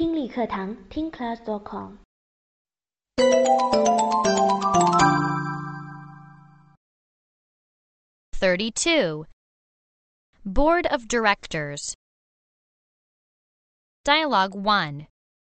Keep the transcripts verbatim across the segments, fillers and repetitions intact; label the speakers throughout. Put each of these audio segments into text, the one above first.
Speaker 1: 听力课堂听 class dot com。
Speaker 2: thirty-two. Board of Directors. Dialogue one.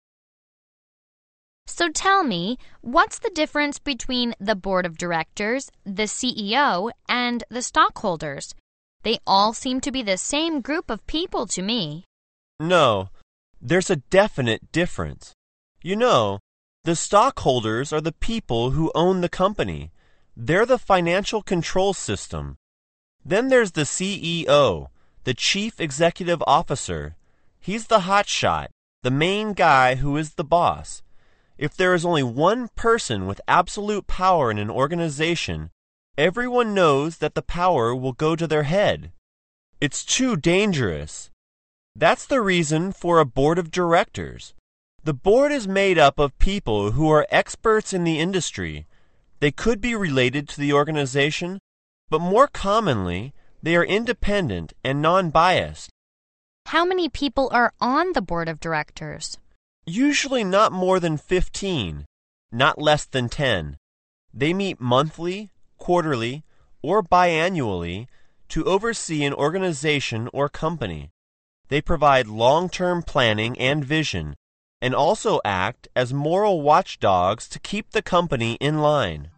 Speaker 2: So tell me, what's the difference between the Board of Directors, the C E O, and the stockholders? They all seem to be the same group of people to me.
Speaker 3: No, there's a definite difference. You know, the stockholders are the people who own the company. They're the financial control system. Then there's the C E O, the Chief Executive Officer. He's the hotshot, the main guy who is the boss. If there is only one person with absolute power in an organization, everyone knows that the power will go to their head. It's too dangerous. That's the reason for a board of directors. The board is made up of people who are experts in the industry. They could be related to the organization, but more commonly, they are independent and non-biased.
Speaker 2: How many people are on the Board of Directors?
Speaker 3: Usually not more than fifteen, not less than ten. They meet monthly, quarterly, or biannually to oversee an organization or company. They provide long-term planning and vision, and also act as moral watchdogs to keep the company in line.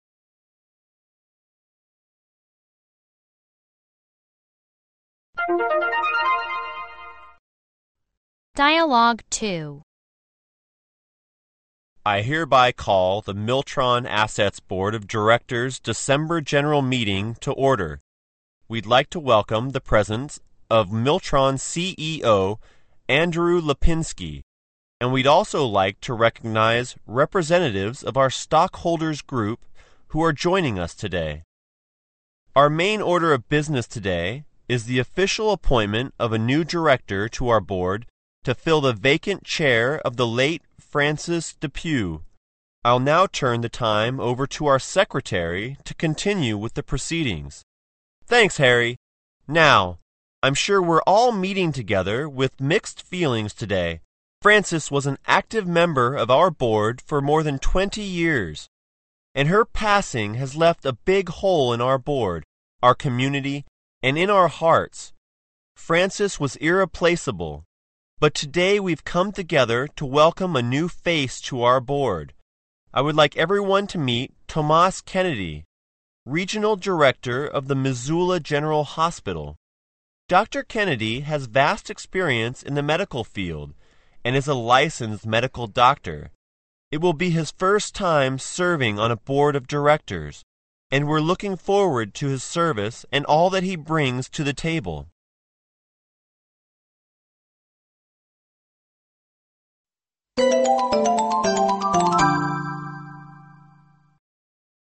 Speaker 2: Dialogue two.
Speaker 3: I hereby call the Miltron Assets Board of Directors December General Meeting to order. We'd like to welcome the presence of Miltron C E O Andrew Lipinski, and we'd also like to recognize representatives of our stockholders group who are joining us today. Our main order of business today is the official appointment of a new director to our board to fill the vacant chair of the late Francis Depew. I'll now turn the time over to our secretary to continue with the proceedings. Thanks, Harry. Now, I'm sure we're all meeting together with mixed feelings today. Francis was an active member of our board for more than twenty years, and her passing has left a big hole in our board, our community, and in our hearts. Francis was irreplaceable. But today we've come together to welcome a new face to our board. I would like everyone to meet Tomas Kennedy, Regional Director of the Missoula General Hospital. Doctor Kennedy has vast experience in the medical field and is a licensed medical doctor. It will be his first time serving on a board of directors, and we're looking forward to his service and all that he brings to the table.
Speaker 1: Thank you.